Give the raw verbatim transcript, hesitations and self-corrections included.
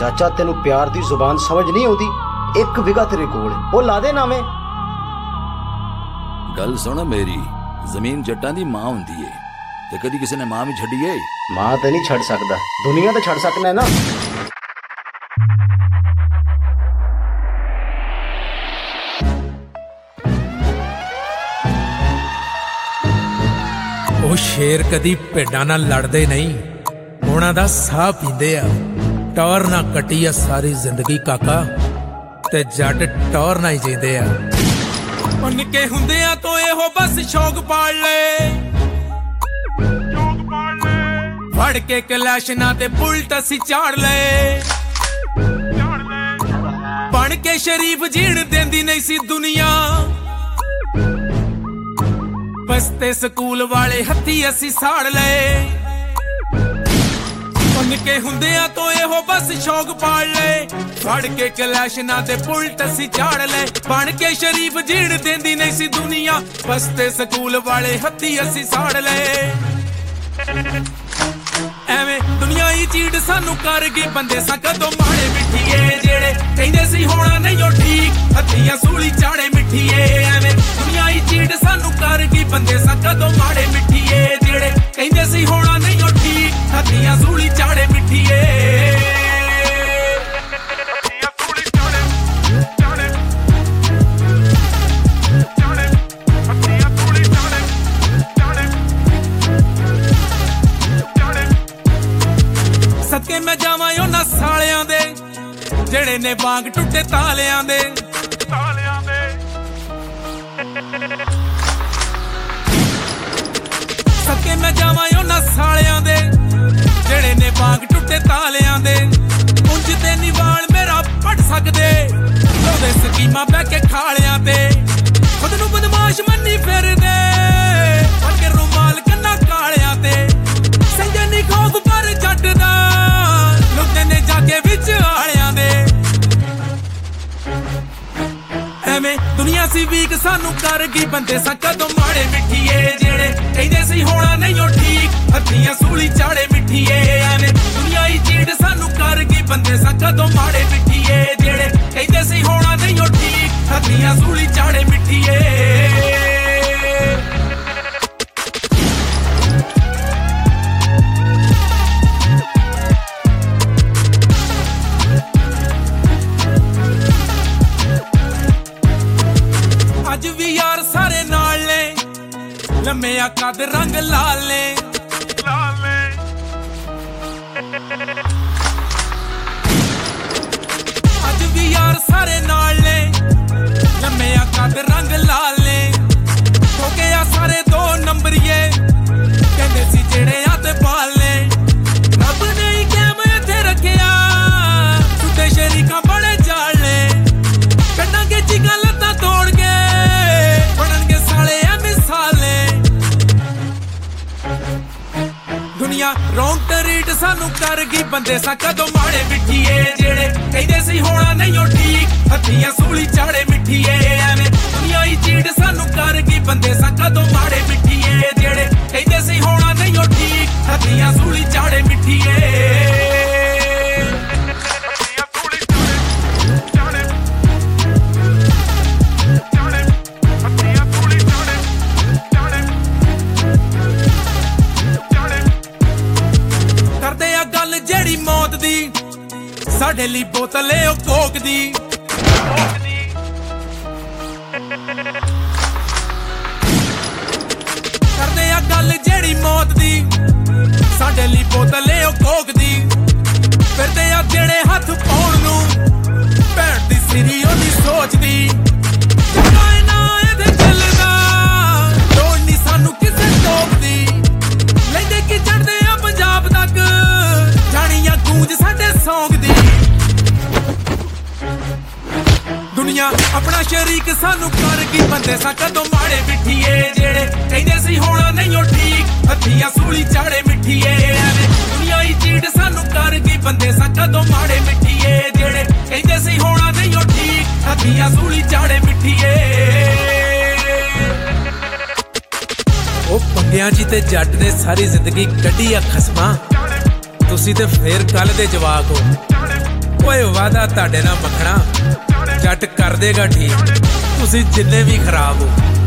चाचा तेनू प्यार दी जुबान समझ नहीं आउंदी। एक विगा तेरे कोल ओ ला दे नामे। गल सुन मेरी, जमीन जट्टां दी मां हुंदी है ते कदी किसी ने मां भी छड्डी है? मां ते नहीं छड़ सकदा, दुनिया ते छड़ सकना है ना। ओ शेर कदी भेडां नाल लड़दे नहीं, उन्हां दा साह पींदे आ। टौर ना कटी आ सारी जिंदगी काका, ते जट टौर ना ही जींदे आ। निक्के हुंदियां तो एहो बस शौक पाल ले, फड़ के कलैशना ते बुलट असी चाड़ ले। बन के शरीफ जीण देंदी नहीं सी दुनिया, बसते स्कूल वाले हत्थी असी साड़ ले। निक्के हुंदियां तो एहो बस शौक पाल ले, फड़ के कलैशना ते बुलट असी चाड़ ले। बन के शरीफ जीण देंदी नहीं सी दुनिया, बसते स्कूल वाले हत्थी असी साड़ ले। एवें दुनिया ही चीड़ सानू कर गई, बंदे सा कदों माड़े मिठिए, जेड़े कहंदे सी होना नहीं ओ ठीक, हत्थियां सूली चाड़े मिठिए। एवें दुनिया ही चीड़ सानू कर गई, बंदे सा कदों माड़े मिठिए, जेड़े कहंदे सी होना नहीं ओ ठीक, हत्थियां सूली चाड़े मिठिए। सदके मैं जावां उन्हां सालियां दे, जेड़े ने वांग टुटे तालियां दे। सदके मैं जावां उन्हां सालियां दे, जेड़े ने वांग टुटे तालियां दे। उंज ते निवाल मेरा पट सकदे, ओदे स्कीमां बह के खालियां ते। खुद नूं बदमाश मन्नी फिरदे, फड़ के रुमाल कन्ना कालियां ते। संजय नी खौफ पर जट दा, लुकदे ने जाके विच आलियां दे। एवें दुनिया सी वीक सानू कर गई, बंदे सा कदों माड़े मिठिए, जेड़े कहंदे सी होना नहीं ओ ठीक, हत्थियां सूली चाड़े मिठिए। एवें दुनिया ही चीड़ सानू कर गई, बंदे सा कदों माड़े मिठिए, जेड़े कहंदे सी होना नहीं ओ ठीक, हत्थियां सूली चाड़े मिठिए। अज भी यार सारे नाल ने, लम्मे कद रंग लाल ने। अज भी यार सारे नाल ने, लम्मे कद रंग लाल ने। हो गया सारे दो नंबरिए, कहंदे सी जेड़े आते पाल ने। रब ने ही कैम इत्थे रखिया, सुते शरीका बड़े जाल ने। कड्डांगे चिगां लत्तां तोड़ के, बनणगे साले ऐ मिसाले। दुनिया रौंग टरीट सानू कर गई, बंदे सा कदों माड़े मिठिए, जेड़े कहंदे सी होना नहीं ओ ठीक, हत्थियां सूली चाड़े मिठिए। एवें दुनिया ही चीड़ सानू कर गई, बंदे सा कदों माड़े मिठिए, जेड़े कहंदे सी होना नहीं ओ ठीक, हत्थियां सूली चाड़े मिठिए। जेड़ी मौत दी, साडे लई बोतल ए ओ कोक दी। करदे आ गल जेड़ी मौत दी, साडे लई बोतल ए ओ कोक दी। फिरदे आ जेड़े हत्थ पाउण नूं, भैण दी सिरी ओदी सोच दी। ना एदे चलदा, लोड़ नी सानू किसे टोक दी। लैंदे की चढ़दे आ पंजाब तक, जानिया गूंज साडे सौंग दी। दुनिया अपना शरीक सानू कर गई, बंदे सा कदों माड़े मिठिए, जेड़े कहंदे सी होना नहीं ओ ठीक, हत्थियां सूली चाड़े मिठिए। दुनिया ही चीड़ सानू कर गई, बंदे सा कदों माड़े मिठिए, जेड़े कहंदे सी होना नहीं ओ ठीक, हत्थियां सूली चाड़े मिठिए। ओ पंगियां जी ते जट ने सारी जिंदगी कड्ढी आ खसमां, तुसी ते फेर कल दे जवाक हो। ਓਏ ਵਾਦਾ ਤੁਹਾਡੇ ਨਾਲ ਮੱਖਣਾ ਜੱਟ ਕਰ ਦੇਗਾ ਠੀਕ ਤੁਸੀਂ ਜਿੰਨੇ ਵੀ ਖਰਾਬ ਹੋ